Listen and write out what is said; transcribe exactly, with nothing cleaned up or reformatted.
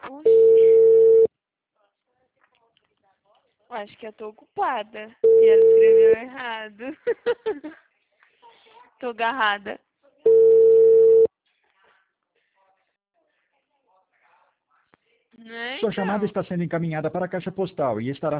Oxi. Acho que eu tô ocupada. E ela escreveu errado. Tô agarrada. Né, Sua chamada então? está sendo encaminhada para a caixa postal e estará